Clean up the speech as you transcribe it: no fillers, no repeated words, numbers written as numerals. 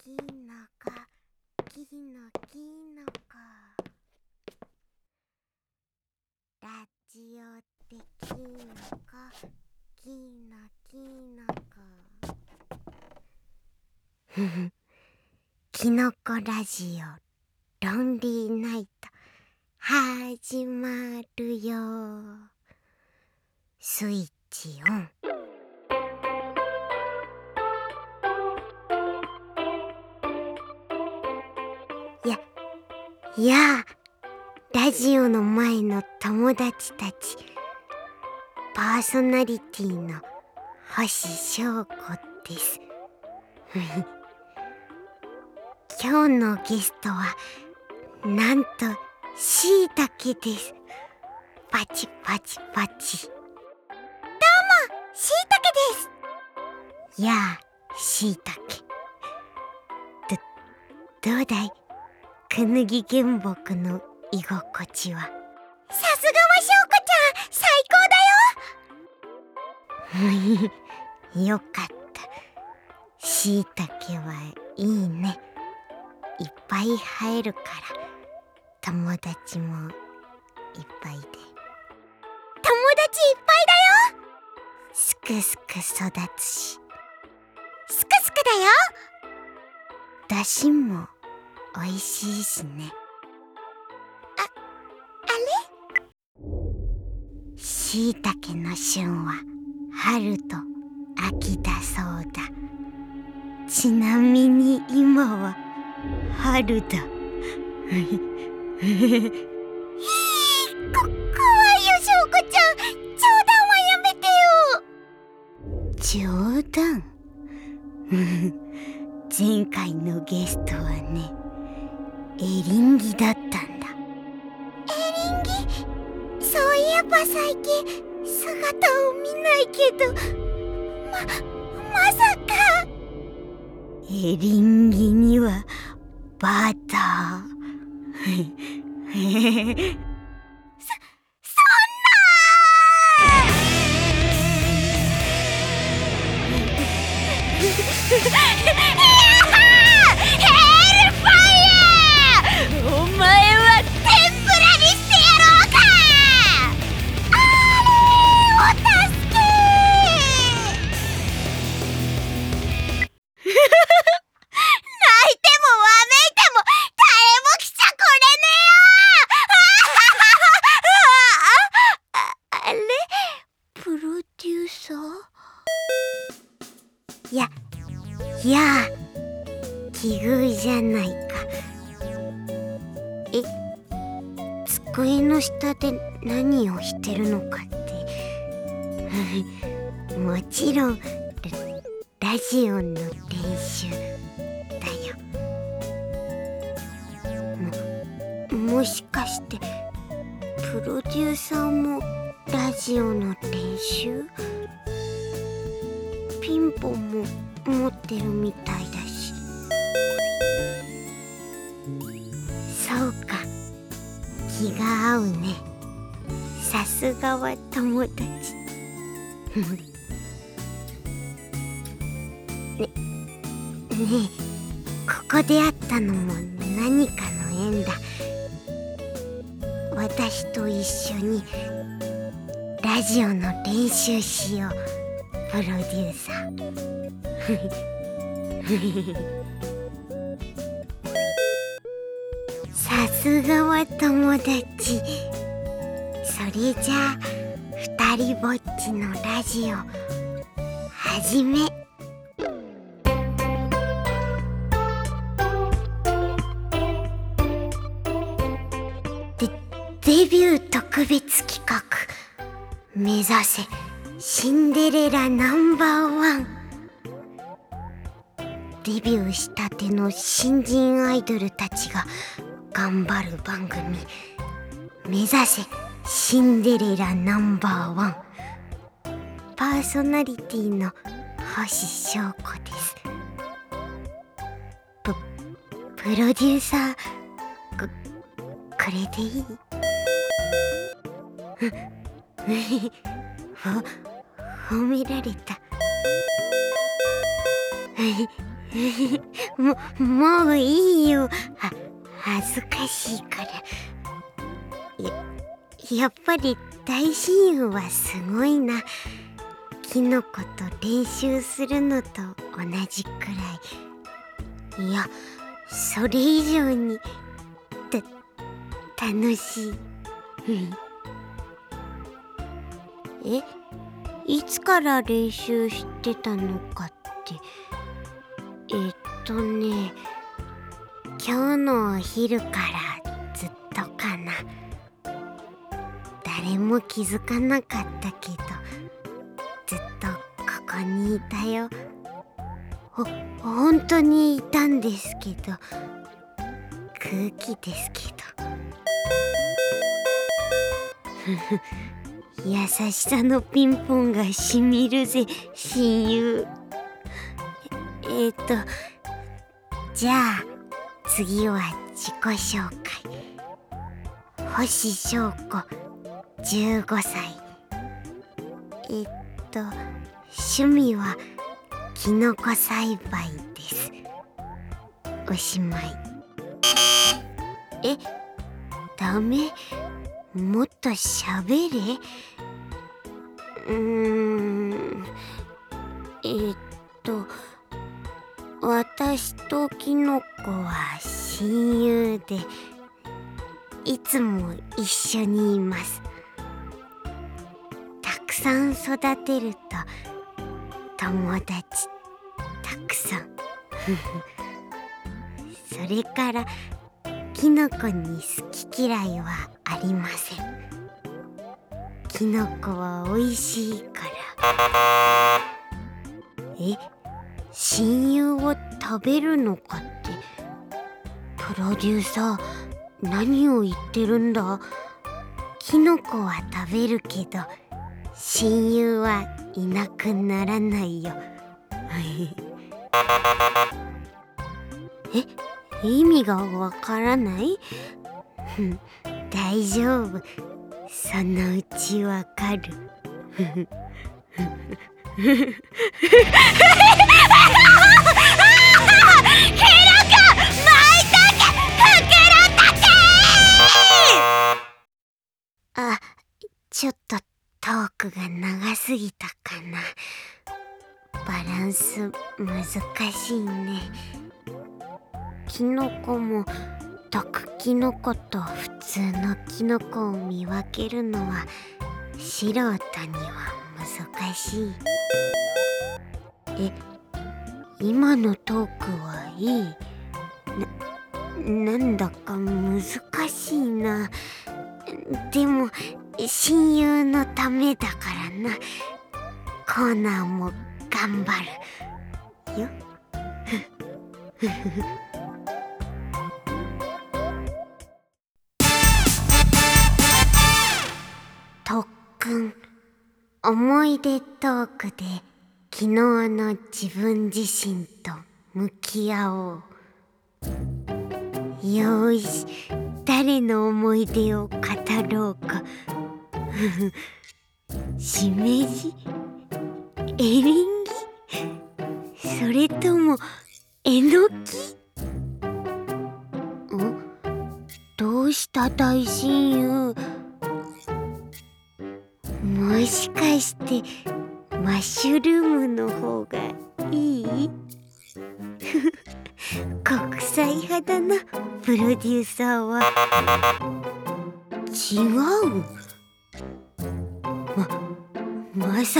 きのこきのきのこラジオってきのこきのきのこふふきのこラジオロンリーナイト始まるよ。スイッチオン。やあラジオの前の友達たち、パーソナリティの星翔子です今日のゲストはなんとしいたけです。パチパチパチ。どうもしいたけです。やあしいたけ、どうだいくぬぎ原木の居心地は。さすがはしょうこちゃん、最高だよよかった。しいたけはいいね。いっぱい生えるから友達もいっぱいで。友達いっぱいだよ。すくすく育つし。すくすくだよ。だしもおいしいしね。あれしいたけの旬は春と秋だそうだ。ちなみに今は春だこ怖いよしょうこちゃん、冗談はやめてよ。冗談前回のゲストはね、エリンギだったんだ。エリンギ、そういえば最近姿を見ないけど、まさか。エリンギにはバターそんなお前は天ぷらにしてやろうか。あれお助け泣いてもわめいても誰も来ちゃこれねよあれプロデューサーやあ奇遇じゃないか。机の下で何をしてるのかってもちろんラジオの練習だよ。もしかしてプロデューサーもラジオの練習？ピンポンも持ってるみたいだし。そうか、気が合うね。さすがは友達ねえ、ここで会ったのも何かの縁だ。私と一緒にラジオの練習しよう、プロデューサーさすがは友達。それじゃあ二人ぼっちのラジオ始め。デビュー特別企画、目指せシンデレラNo.1。デビューしたての新人アイドルたちが頑張る番組、目指せシンデレラNo.1。パーソナリティの星翔子です。プロデューサー、これでいい？褒められたもういいよ。恥ずかしいから。やっぱり大親友はすごいな。キノコと練習するのと同じくらい。いや、それ以上に楽しい。いつから練習してたのかって、今日のお昼からずっとかな。誰も気づかなかったけど、ずっとここにいたよ。本当にいたんですけど、空気ですけど。優しさのピンポンがしみるぜ、親友。じゃあ次は自己紹介。星翔子、15歳。趣味はキノコ栽培です。おしまい。ダメ？もっと喋れ。私とキノコは親友で、いつも一緒にいます。たくさん育てると友達たくさん。それからキノコに好き嫌いはありません。キノコは美味しいから。親友を食べるのかって、プロデューサー何を言ってるんだ。キノコは食べるけど親友はいなくならないよ。意味がわからない？大丈夫、そのうちわかる。ちょっとトークが長すぎたかな。バランス難しいね。キノコも毒キノコと普通のキノコを見分けるのは素人には難しい。今のトークはいい？なんだか難しいな。でも親友のためだからな。コーナーも頑張るよ。特訓、思い出トークで昨日の自分自身と向き合おう。よーし、誰の思い出を語ろうか。しめじ？エリンギ？それともえのき？どうした大親友？もしかしてマッシュルームの方がいい？国際派だな、プロデューサーは。違う。